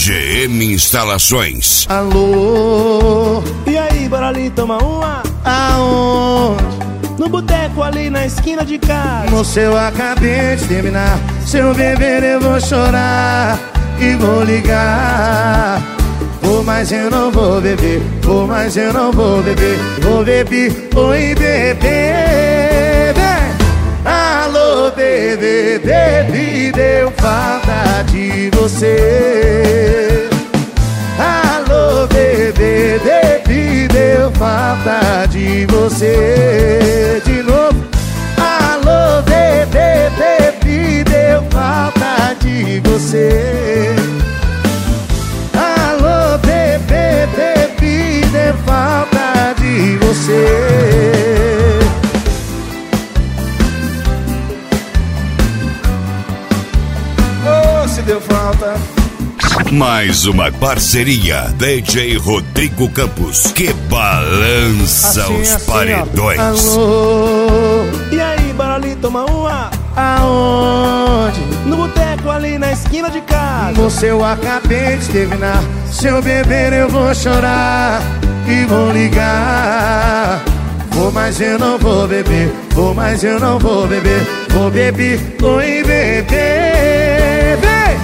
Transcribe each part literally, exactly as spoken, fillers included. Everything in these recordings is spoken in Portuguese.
G M Instalações. Alô, e aí, bora ali tomar uma? aonde? No boteco ali na esquina de casa. Moço, eu acabei de terminar. Se eu beber eu vou chorar e vou ligar. Vou, mas eu não vou beber. Vou, mas eu não vou beber. Vou beber, oi bebê. Alô, bebê, bebê, deu falta de você. Alô, bebê, bebê, deu falta de você. De novo. Alô, bebê, bebê, deu falta de você. Alô, bebê, bebê, deu falta de você. Se deu falta. Mais uma parceria D J Rodrigo Campos, que balança assim, os assim, paredões. Alô, E aí, bora ali tomar uma? aonde? No boteco ali na esquina de casa. Moço, eu acabei de terminar. Se eu beber eu vou chorar e vou ligar. Vou, mas eu não vou beber. Vou, mas eu não vou beber. Vou beber, oi bebê. Vem!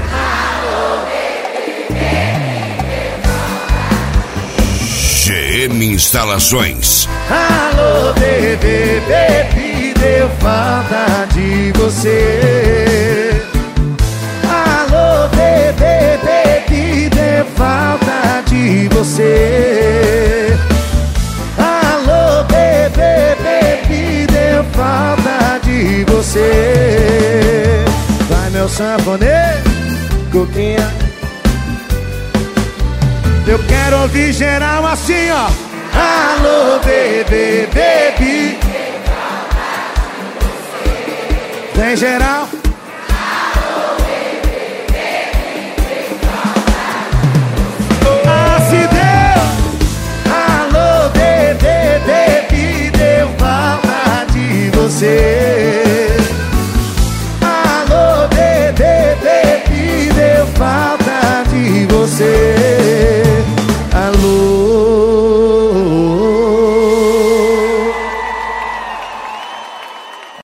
G M Instalações. Alô, bebê, bebê, deu falta de você. Alô, bebê, bebê, deu falta de você. Alô, bebê, bebê, deu falta de você. Vai, meu sanfoneiro, coquinha. Eu quero ouvir geral assim, ó. Alô, bebê, bebê. Vem geral.